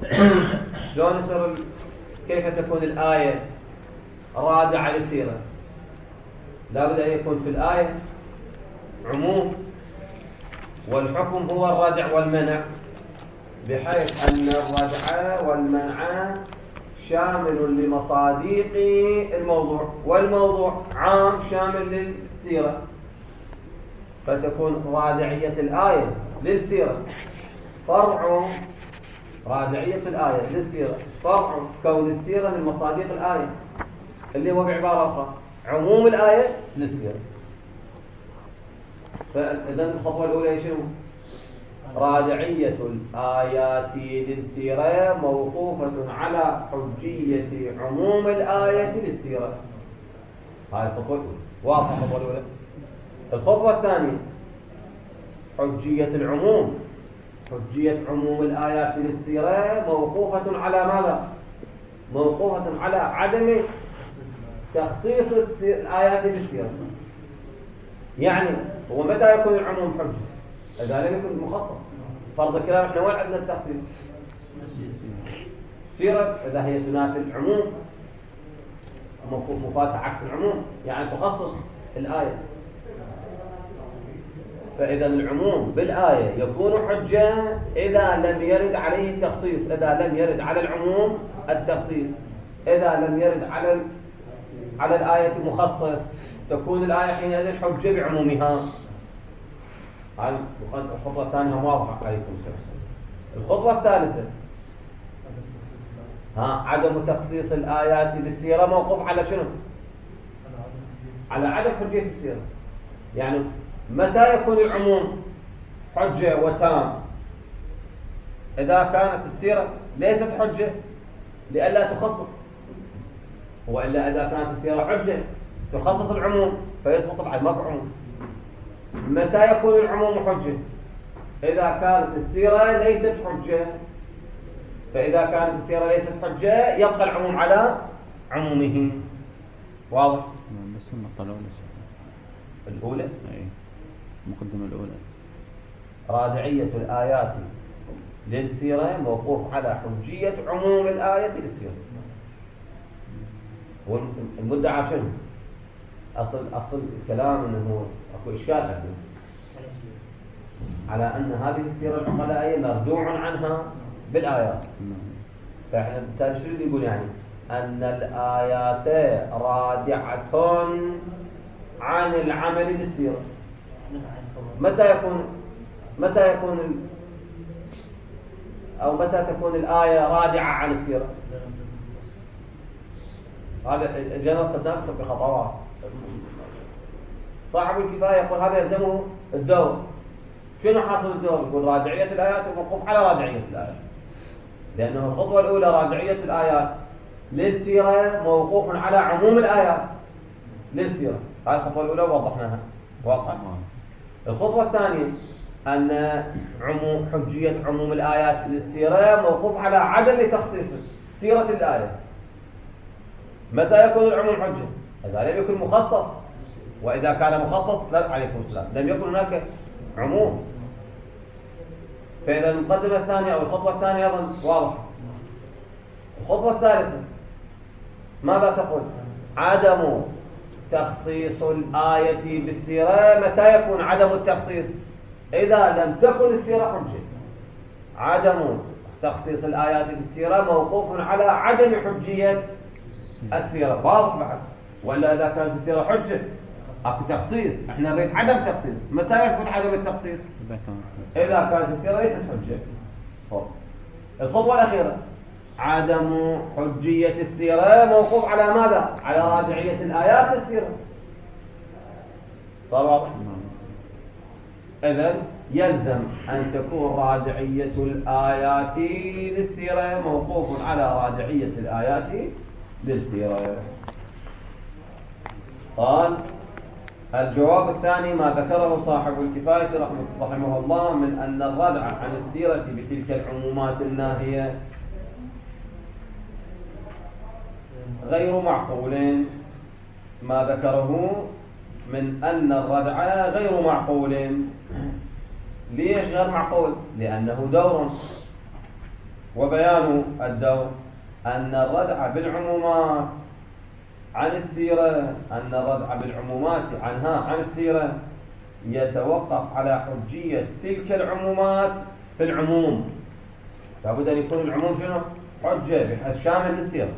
شلون يصير كيف تكون الآية رادعة للسيرة؟ لابد أن يكون في الآية عموم، والحكم هو الردع والمنع، بحيث أن الردع والمنع شامل لمصاديق الموضوع، والموضوع عام شامل للسيرة، فتكون رادعية الآية للسيرة فرع، رادعية الآية للسيرة فرع كون السيرة من مصاديق الآية، اللي هو بعبارة أخرى عموم الآية للسيرة. فإذن الخطوة الأولى شنو؟ رادعية الآيات للسيرة موقوفة على حجية عموم الآية للسيرة. هاي الخطوة الأولى، واضحة الخطوة الأولى. الخطوة الثانية حجية العموم، حجية عموم الآيات للسيرة موقوفة على ماذا؟ موقوفة على عدم تخصيص الآيات بالسيرة. يعني هو متى يكون العموم حجة؟ إذا لم يكن مخصص. فرض الكلام احنا وين عندنا التخصيص؟ السيرة إذا هي تنافي العموم، مفاتة عكس العموم، يعني تخصص الآية. فإذا العموم بالآية يكون حجة إذا لم يرد عليه التخصيص، إذا لم يرد على العموم التخصيص، إذا لم يرد على الآية مخصص تكون الآية حينئذ حجة بعمومها. هاي الخطوة الثانية واضحة عليكم السلام. الخطوة الثالثة عدم تخصيص الآيات بالسيرة موقوف على شنو؟ على عدم حجية السيرة. يعني متى يكون العموم حجة وتام؟ إذا كانت السيرة ليست حجة لئلا تخصص، وإلا إذا كانت السيرة حجة تخصص العموم فيسقط العدم عموم. متى يكون العموم حجة؟ إذا كانت السيرة ليست حجة. فإذا كانت السيرة ليست حجة يبقى العموم على عمومه. واضح؟ بس النقطة الأولى أي المقدمة الأولى رادعية الآيات للسيرة موقوف على حجية عموم الآية للسيرة. والمدعى شنو؟ أصل الكلام أنه أكو إشكال عنده على أن هذه السيرة العقلائية مردوع عنها بالآيات. فإحنا بالتالي شو يقول؟ يعني أن الآيات رادعة عن العمل بالسيرة. متى تكون الآية رادعة عن السيرة؟ هذا الجنة قدامكم بخطوات. صاحب الكفاية يقول هذا يلزمه الدور. شنو حاصل الدور؟ يقول رادعية الآيات وموقوف على رادعية الآيات، لأنه الخطوة الأولى رادعية الآيات للسيرة موقوف على عموم الآيات للسيرة. هاي الخطوة الأولى وضحناها واضحة. الخطوة الثانية أن حجية عموم الآيات للسيرة موقوف على عدم تخصيص سيرة الآية. متى يكون العموم حجة؟ إذا لم يكن مخصص، وإذا كان مخصص لا عليكم السلام لم يكن هناك عموم. فإذا المقدمة الثانية أو الخطوة الثانية أيضا واضحة. الخطوة الثالثة ماذا تقول؟ عدم تخصيص الآية بالسيرة. متى يكون عدم التخصيص؟ إذا لم تكن السيرة حجة. عدم تخصيص الآيات بالسيرة موقوف على عدم حجية السيرة. واضح بعد؟ ولا إذا كانت السيرة حجة أكو تخصيص، إحنا نريد عدم تخصيص. متى يكون عدم التخصيص؟ إذا كانت السيرة ليست حجة. الخطوة الأخيرة عدم حجية السيرة موقوف على ماذا؟ على رادعية الآيات للسيرة. صار واضح؟ إذن يلزم أن تكون رادعية الآيات للسيرة موقوف على رادعية الآيات للسيرة. قال الجواب الثاني ما ذكره صاحب الكفاية رحمه الله من أن الردع عن السيرة بتلك العمومات الناهية غير معقول. ما ذكره من أن الردع غير معقول. ليش غير معقول؟ لأنه دور. وبيان الدور أن الردع بالعمومات عن السيرة عن السيرة يتوقف على حجية تلك العمومات في العموم. لابد أن يكون العموم شنو؟ حجة بحيث شامل للسيرة.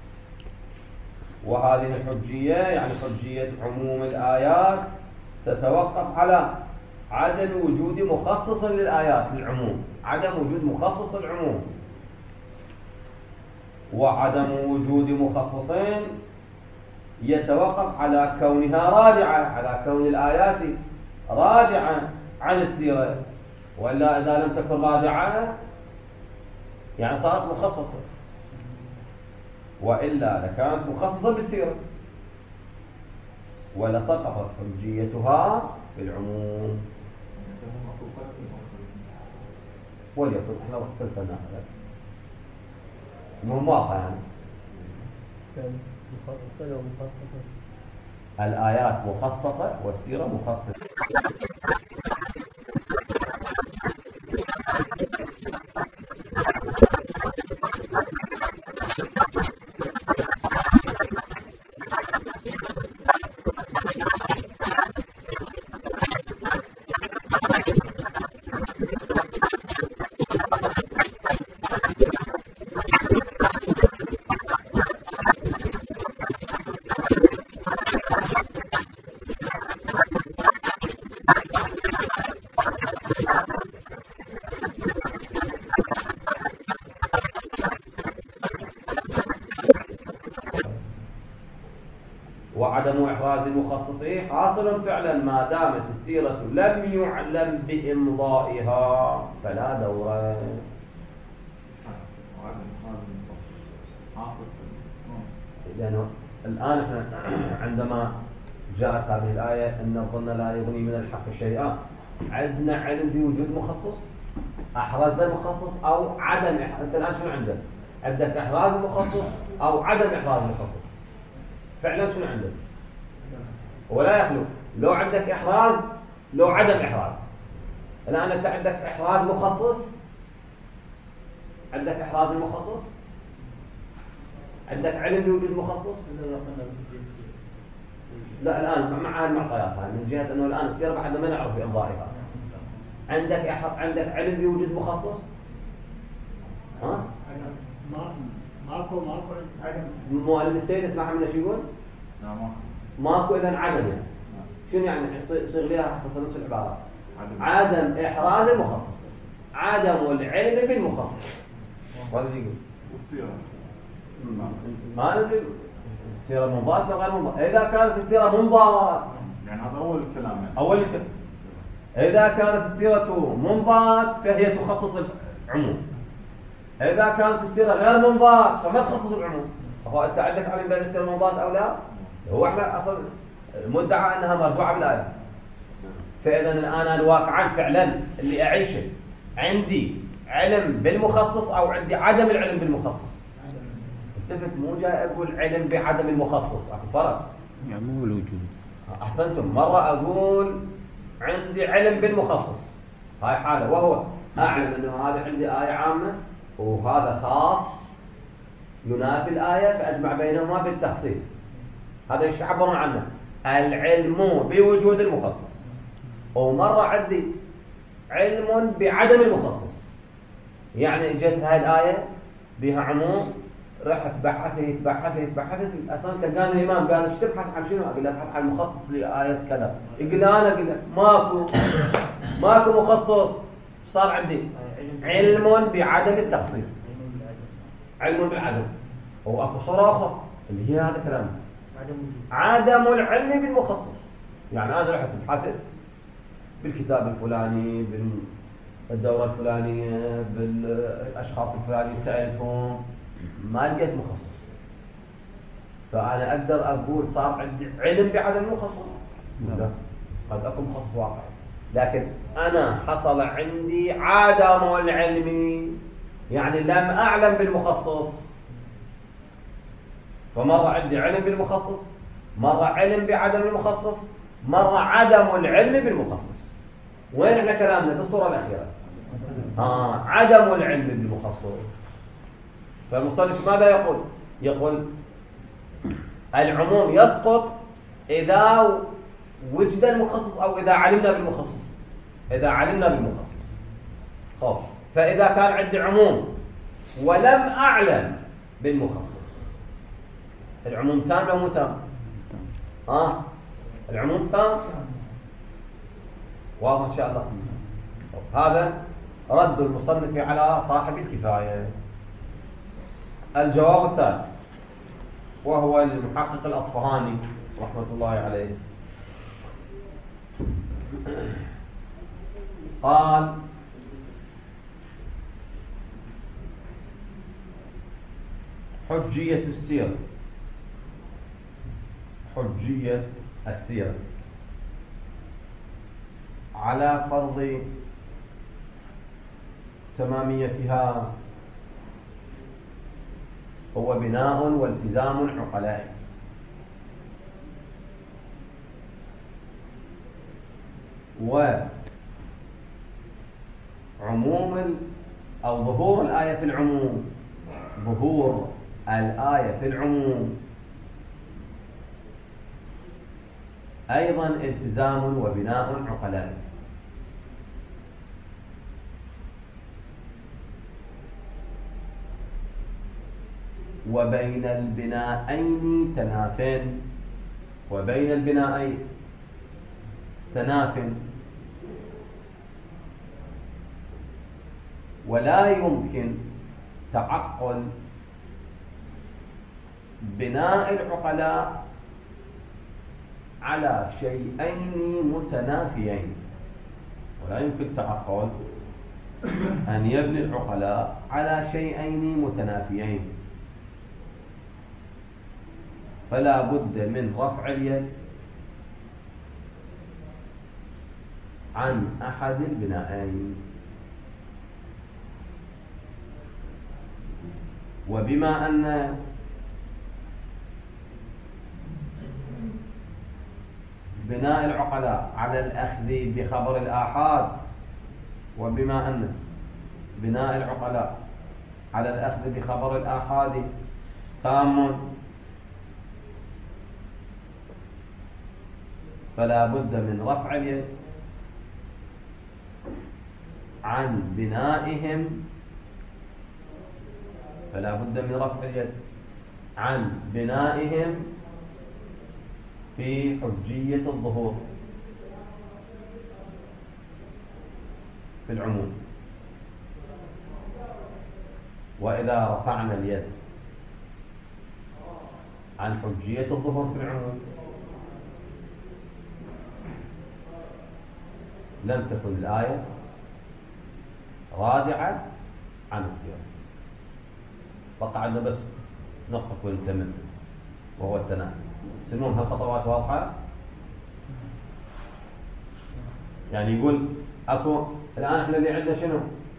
وهذه الحجية يعني حجية عموم الآيات تتوقف على عدم وجود مخصص للآيات للعموم، عدم وجود مخصص للعموم. وعدم وجود مخصصين يتوقف على كونها رادعة، على كون الآيات رادعة عن السيرة. وإلا إذا لم تكن رادعة يعني صارت مخصصة، وإلا لكانت مخصصة بالسيرة ولسقطت حجيتها بالعموم. وليكن احنا سلسلنا مو واضحة يعني مخصصة ومخصصة. الآيات مخصصة والسيرة مخصصة. وعدم إحراز المخصصين حاصل فعلا ما دامت السيرة لم يعلم بإمضائها فلا دور. لأنه الآن احنا عندما جاءت هذه الآية أن الظن لا يغني من الحق شيئا، عندنا علم بوجود مخصص، أحرزنا المخصص أو عدم أنت الآن شنو عندك؟ عندك إحراز المخصص أو عدم إحراز المخصص. فعلا شنو عندك؟ ولا يخلو لو عندك إحراز لو عدم إحراز. الآن أنت عندك إحراز مخصص، عندك إحراز المخصص، عندك علم بوجود مخصص. لا الآن مع المعطيات هاي من جهة أنه الآن السيرة بعد ما نعرف بإمضائها. عندك علم بوجود مخصص؟ ها؟ ماكو عدم. مؤلف السيد اسمع منه شو يقول؟ ماكو إذن عدم يعني. شنو يعني يصير لها حسب نفس العبارات؟ عدم إحراز المخصص، عدم العلم بالمخصص. هذا يقول والسيرة ما ندري السيرة منضبط ولا غير منضبط. إذا كانت السيرة منضبط يعني هذا أول الكلام يعني. أول الكلام. إذا كانت السيرة منضبط فهي تخصص العموم. إذا كانت السيرة غير منضبط فما تخصص العموم. هو أنت عندك علم بين السيرة منضبط أو لا؟ هو احنا أصلا المدعى أنها مرفوعة بالآية. فإذا الآن الواقعا فعلا اللي أعيشه عندي علم بالمخصص أو عندي عدم العلم بالمخصص. التفت مو جاي أقول علم بعدم المخصص، أكو فرق. يعني مو الوجود. أحسنتم. مرة أقول عندي علم بالمخصص، هاي حالة، وهو أعلم أنه هذا عندي آية عامة وهذا خاص ينافي الآية فأجمع بينهما بالتخصيص. هذا ايش يعبرون عنه؟ العلم بوجود المخصص. ومرة عندي علم بعدم المخصص، يعني جت هاي الآية بها عموم، رحت بحثت اصلا تلقاني الامام قال ايش تبحث عن شنو؟ اقول له ابحث عن مخصص لآية كذا. يقول انا اقول له ماكو مخصص. صار عندي علم بعدم التخصيص، علم بالعدم. واكو صورة اخرى اللي هي هذا الكلام عدم العلم بالمخصص. يعني انا رحت بحثت بالكتاب الفلاني بالدورة الفلانية بالاشخاص الفلانيين سألتهم ما لقيت مخصص، فأنا أقدر أقول صار عندي علم بعدم المخصص؟ لا، قد أكون مخصص واقعي، لكن أنا حصل عندي عدم العلم، يعني لم أعلم بالمخصص. فمرة عندي علم بالمخصص، مرة علم بعدم المخصص، مرة عدم العلم بالمخصص. وين احنا كلامنا في الصورة الأخيرة؟ عدم العلم بالمخصص. فالمصنف ماذا يقول؟ يقول العموم يسقط إذا وجد المخصص أو إذا علمنا بالمخصص. إذا علمنا بالمخصص خلاص. فإذا كان عندي عموم ولم أعلم بالمخصص، العموم تام أو مو تام؟ العموم تام. واضح إن شاء الله. هذا رد المصنف على صاحب الكفاية. الجواب الثالث وهو المحقق الأصفهاني رحمة الله عليه، قال حجية السيرة، حجية السيرة على فرض تماميتها هو بناء والتزام عقلائي. وعموم أو ظهور الآية في العموم، ظهور الآية في العموم أيضا التزام وبناء عقلائي. وبين البنائين تناف، وبين البنائين تناف، ولا يمكن تعقل بناء العقلاء على شيئين متنافيين. ولا يمكن تعقل أن يبني العقلاء على شيئين متنافيين، فلا بد من رفع اليد عن أحد البنائين. وبما أن بناء العقلاء على الأخذ بخبر الآحاد، وبما أن بناء العقلاء على الأخذ بخبر الآحاد تام، فلا بد من رفع اليد عن بنائهم، فلا بد من رفع اليد عن بنائهم في حجية الظهور في العموم. وإذا رفعنا اليد عن حجية الظهور في العموم لم تكن الآية رادعة عن السياق، فقعدنا بس نقطة ونتمم وهو التنافي. سنون هالخطوات واضحة؟ يعني يقول أكو الآن إحنا اللي عندنا شنو؟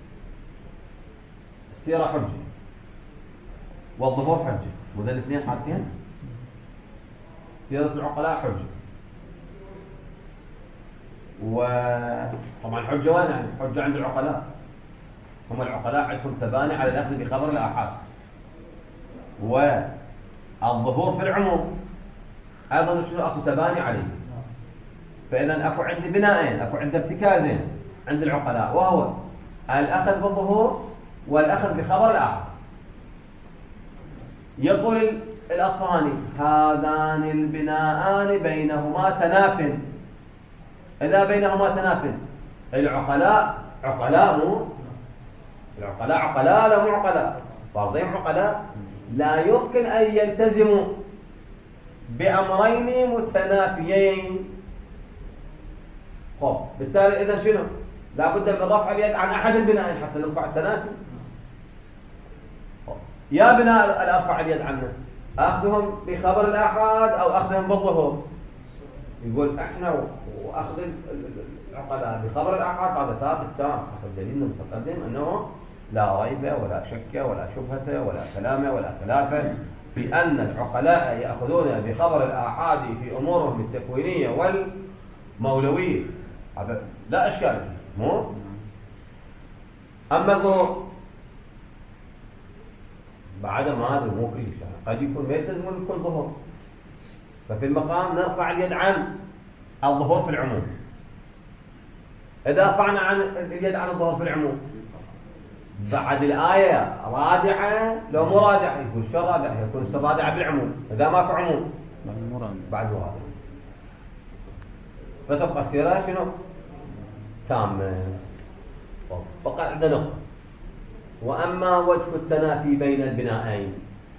السيرة حجة والظهور حجة، وذا الاثنين حاطين. سيرة العقلاء حجة، وطبعا حجة وين؟ يعني حجة عند العقلاء، هم العقلاء عندهم تباني على الأخذ بخبر الآحاد. والظهور في العموم أيضا شنو؟ أكو تباني عليه. فإذا أكو عندي بنائين، أكو عندي ارتكازين عند العقلاء، وهو الأخذ بالظهور والأخذ بخبر الآحاد. يقول الأصفهاني هذان البناءان بينهما تناف. إذا بينهما تناف، العقلاء عقلاء مو العقلاء عقلاء لا مو عقلاء، بعضهم عقلاء لا يمكن أن يلتزموا بأمرين متنافيين. خب بالتالي إذا شنو؟ لا بد من رفع اليد عن أحد البنائين حتى نرفع التنافي. يا بناء الأرفع اليد عنه أخذهم بخبر الآحاد أو أخذهم بالظهور. يقول إحنا وأخذ العقلاء بخبر الآحاد هذا ثابت تام حسب دليلنا المتقدم أنه لا ريب ولا شك ولا شبهة ولا كلام ولا خلاف في أن العقلاء يأخذون بخبر الآحاد في أمورهم التكوينية والمولوية. هذا لا إشكال فيه مو. أما الظهور بعد ما هذا مو كل شيء، قد يكون ما يلتزمون بكل ظهور. ففي المقام نرفع اليد عن الظهور في العموم. إذا رفعنا عن اليد عن الظهور في العموم بعد الآية رادعة لو مو رادعة، يقول شو رادعة؟ يكون رادعة بالعموم. إذا ماكو عموم بعد مرادعة، فتبقى السيرة شنو؟ تامة. بقى عندنا نقطة. وأما وجه التنافي بين البنائين،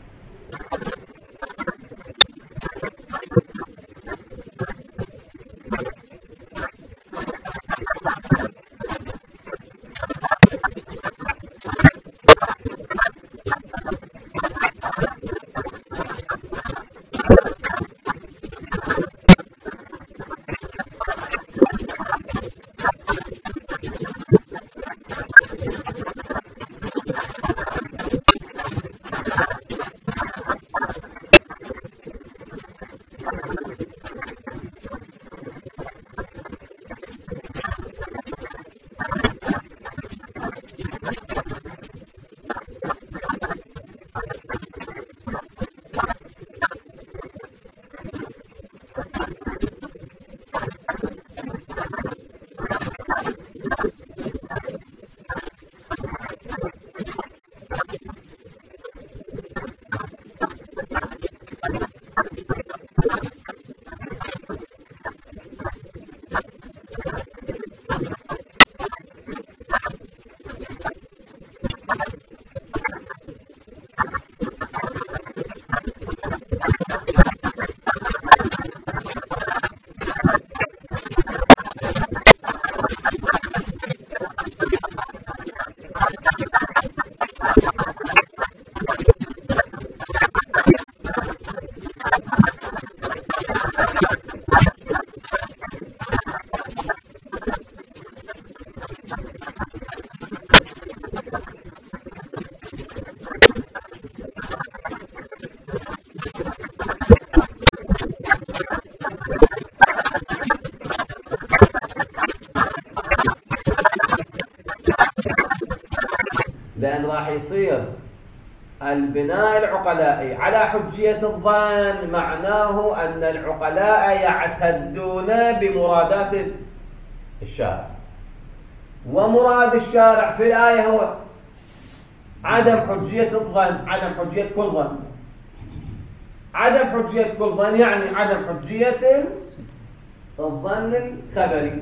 لأن راح يصير البناء العقلائي على حجية الظن، معناه أن العقلاء يعتدون بمرادات الشارع، ومراد الشارع في الآية هو عدم حجية الظن، عدم حجية كل ظن. عدم حجية كل ظن يعني عدم حجية الظن الخبري.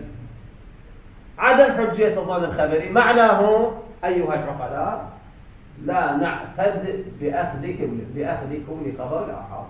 عدم حجية الظن الخبري معناه أيها العقلاء لا نعتد بأخذكم لخبر الآحاد.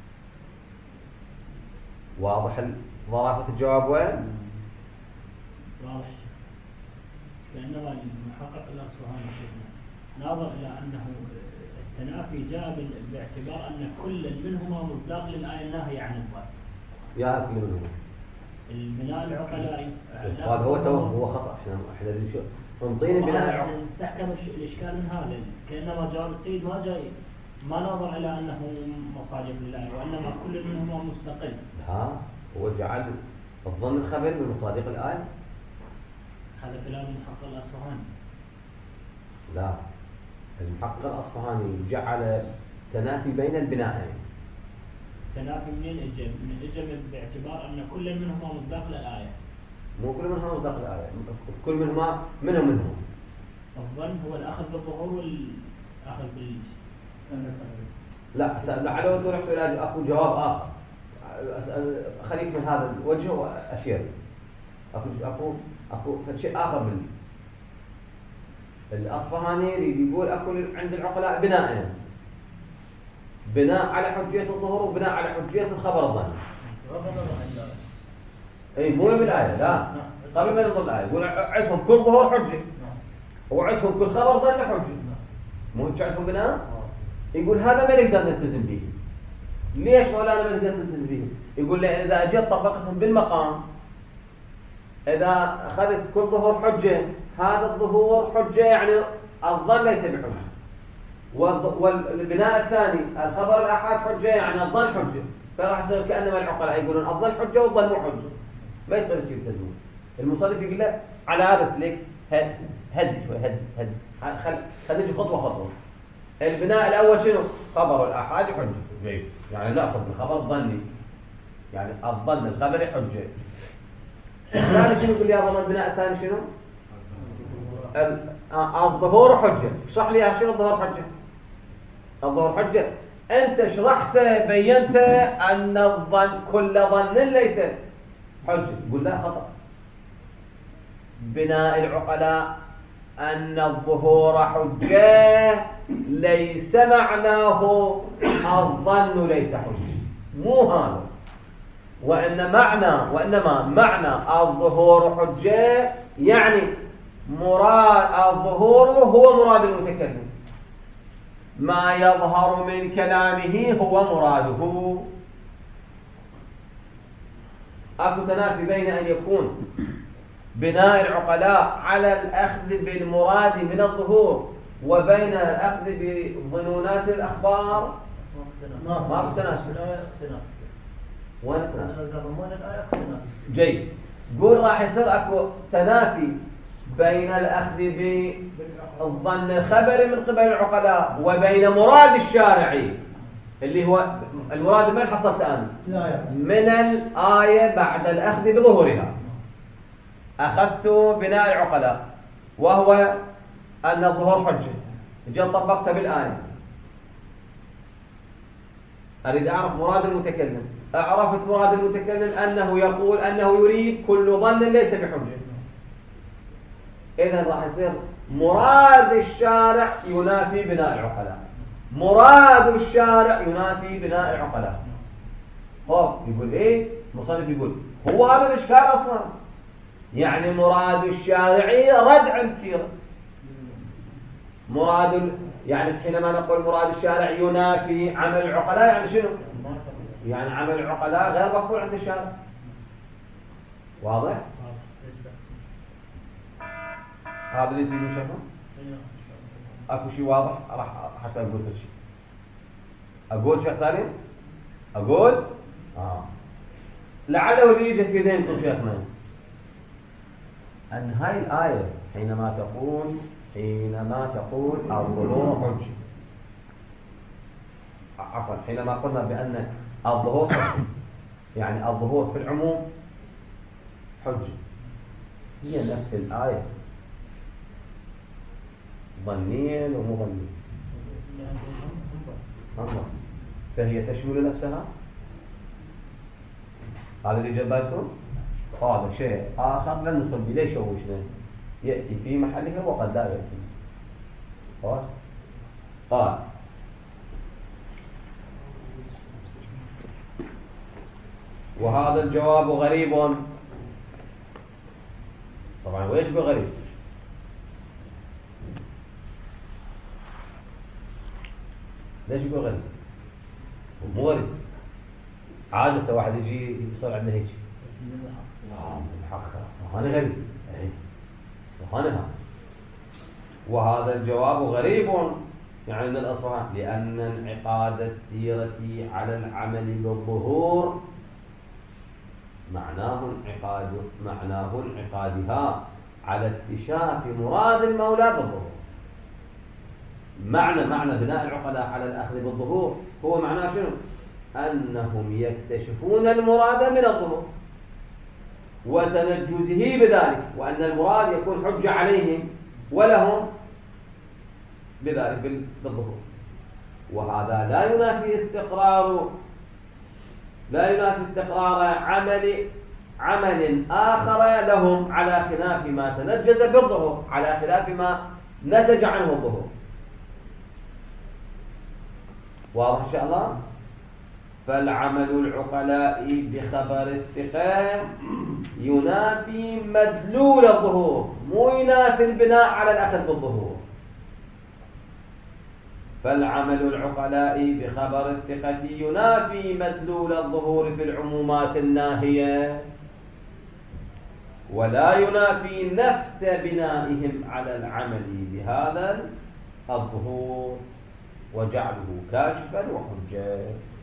واضح ظرافة الجواب وين؟ واضح. كأنما المحقق الأصفهاني ناظر إلى أنه التنافي جاء باعتبار أن كل منهما مصداق للآية الناهية عن الظن. يا كل منهما البناء العقلائي هذا هو خطأ. احنا ننطيني البناء العقلائي نستحكم الإشكال من هذا، كأنما جواب السيد ما نظر إلى أنه مصادق للآية، وإنما كل منهما مستقل. هو جعل الظن الخبري من مصادق الآية. هذا كلام المحقق الأصفهاني. لا، المحقق الأصفهاني جعل تنافي بين البنائين. تنافي منين اجى؟ من اجى باعتبار ان كل منهما مصداق للآية. مو كل منهما مصداق للآية، كل منهما منهم. الظن هو الأخذ بالظهور والأخذ بال. لا لعله تروح إلى أكو جواب آخر. خليك من هذا الوجه وأشير. أكو شيء آخر من الأصفهاني يقول أكو عند العقلاء بنائين: بناء على حجية الظهور وبناء على حجية الخبر الظني. اي مو بالآية، لا قبل ما ينظر الآية يقول عندهم كل ظهور حجة وعندهم كل خبر ظني حجة. مو عندهم بناء؟ يقول هذا ما نقدر نلتزم به. ليش مولانا ما نقدر نلتزم به؟ يقول لأن إذا أجيت طبقتهم بالمقام، إذا أخذت كل ظهور حجة، هذا الظهور حجة يعني الظن ليس بحجة، والبناء الثاني الخبر الآحاد حجة يعني الظن حجة. فراح يصير كأنما العقلاء يقولون الظن حجة والظن مو حجة، ما يصير شيء يلتزمون. المصنف يقول له على هذا سلك هد شوي، هد خل نجي خطوة خطوة. البناء الأول شنو؟ خبر الآحاد حجة. جيد. يعني نأخذ الخبر الظني، يعني الظن الخبري حجة. الثاني شنو يقول لي أظن البناء الثاني شنو؟ الظهور حجة. اشرح لي شنو الظهور حجة؟ الظهور حجة أنت شرحت بينت أن الظن كل ظن ليس حجة. يقول لا، خطأ. بناء العقلاء أن الظهور حجة ليس معناه الظن ليس حجة، مو هذا. وإنما معنى الظهور حجة يعني مراد الظهور هو مراد المتكلم، ما يظهر من كلامه هو مراده. أكو تنافي بين أن يكون بناء العقلاء على الأخذ بالمراد من الظهور وبين الأخذ بظنونات الأخبار. ما في تنافي. وين التنافي؟ جيد. قول راح يصير أكو تنافي بين الأخذ بالظن الخبري من قبل العقلاء وبين مراد الشارعي اللي هو المراد. من حصلت أنا من الآية بعد الأخذ بظهورها أخذت بناء العقلاء وهو أن الظهور حجة، جاء طبقت بالآية. أريد أعرف مراد المتكلم. أعرفت مراد المتكلم أنه يقول أنه يريد كل ظن ليس بحجة. إذن راح يصير مراد الشارع ينافي بناء العقلاء، مراد الشارع ينافي بناء العقلاء. يقول إيه؟ مصنف يقول هو هذا الإشكال أصلا. يعني مراد الشارعي ردع السيرة. يعني حينما نقول مراد الشارع ينافي عمل العقلاء يعني شنو؟ يعني عمل العقلاء غير مقبول عند الشارع. واضح؟ هذا اللي تريدون شايفه؟ اكو شيء واضح؟ راح حتى اقول لك شيء. اقول شيخ سالم؟ اقول؟ لعله اللي يجي في ذهنكم شيخنا أن هاي الآية حينما تقول الظهور حجة، عفوا حينما قلنا بأن الظهور حجة يعني الظهور في العموم حجة، هي نفس الآية ظنيا ومظنيا، فهي تشمل نفسها. هذا اللي جبالكم. هذا شيء آخر لن ندخل به، ليش وشنا يأتي في محله وقد لا يأتي. قال وهذا الجواب غريب. طبعا ويش بغريب؟ ليش يقول غريب؟ مو غريب، عادة واحد يجي يصير عندنا هيك الحق هذا غريب. سبحانه. وهذا الجواب غريب يعني من الأصفهان، لأن انعقاد السيرة على العمل بالظهور معناه انعقادها على اكتشاف مراد المولى بالظهور. معنى بناء العقلاء على الأخذ بالظهور هو معناه شنو؟ أنهم يكتشفون المراد من الظهور وتنجزه بذلك، وأن المراد يكون حجة عليهم ولهم بذلك بالظهور. وهذا لا ينافي استقرار عمل آخر لهم على خلاف ما تنجز بالظهور، على خلاف ما نتج عنه الظهور. واضح إن شاء الله؟ فالعمل العقلاء بخبر الثقة ينافي مدلول الظهور، مو ينافي البناء على الأخذ بالظهور. فالعمل العقلاء بخبر الثقة ينافي مدلول الظهور في العمومات الناهية، ولا ينافي نفس بنائهم على العمل بهذا الظهور وجعله كاشفا وحجة.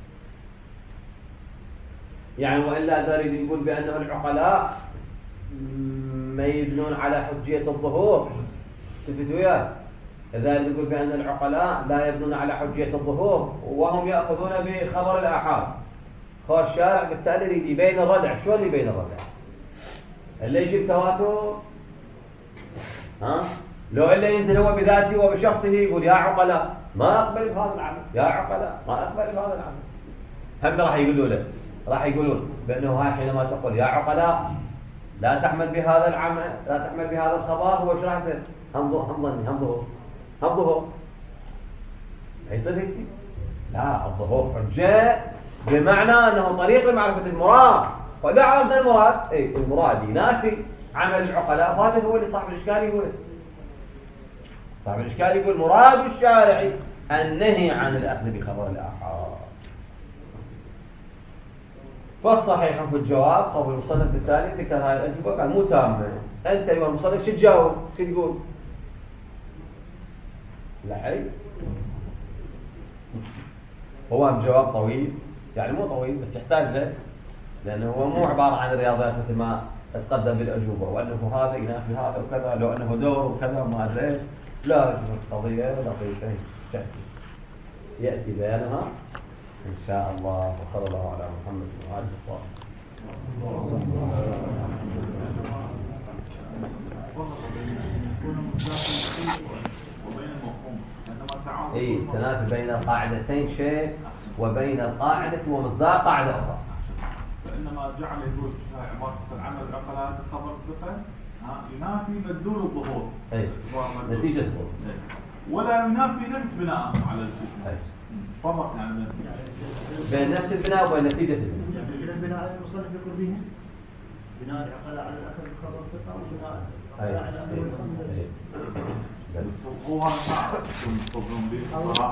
يعني وإلا داري يقول بأنه العقلاء ما يبنون على حجية الظهور. تفتوا وياه لذلك يقول بأن العقلاء لا يبنون على حجية الظهور وهم يأخذون بخبر الآحاد. هو الشارع بالتالي يبين الردع. شلون يبين الردع؟ اللي يجيب تواتر لو اللي ينزل هو بذاته وبشخصه يقول يا عقلاء ما أقبل بهذا العمل، يا عقلاء ما أقبل بهذا العمل. هم راح يقولوا له، راح يقولون بأنه هاي حينما تقول يا عقلاء لا تعمل بهذا العمل، لا تعمل بهذا الخبر، هو ايش راح يصير؟ هم ظني، هم ظهور. يصير هيك شيء؟ لا، الظهور حجة بمعنى أنه طريق لمعرفة المراد. وإذا عرفنا المراد، المراد ينافي عمل العقلاء، وهذا هو اللي صاحب الإشكال يقول. صاحب الإشكال يقول مراد الشارع النهي عن الأخذ بخبر الآحاد. فالصحيح في الجواب قول المصنف التالي ذكر هاي الأجوبة قال مو تامة. أنت أيها المصنف شو تجاوب؟ شو تقول؟ لا حي هو جواب طويل، يعني مو طويل بس يحتاج له، لأنه هو مو عبارة عن الرياضيات مثل ما تقدم بالأجوبة وأنه هذا ينافي هذا وكذا، لو أنه دور وكذا ما أدري. لا، القضية لطيفة يأتي بيانها إن شاء الله. وصلى الله على محمد وآله الطاهرين. تنافي بين القاعدتين شيء وبين القاعدة ومصداق قاعدة أخرى. فإنما جعل يقول عبارة العمل العقلاء خبر ثقة ينافي مدلول الظهور، نتيجة الظهور، ولا ينافي نفس بناء على الشيء. فرق يعني بين نفس البناء وبين نتيجة البناء. يعني البناء المصنف يقول به بناء العقلاء على الأخذ الخبر ثقة وبناء على الأخذ الخبر. هو هذا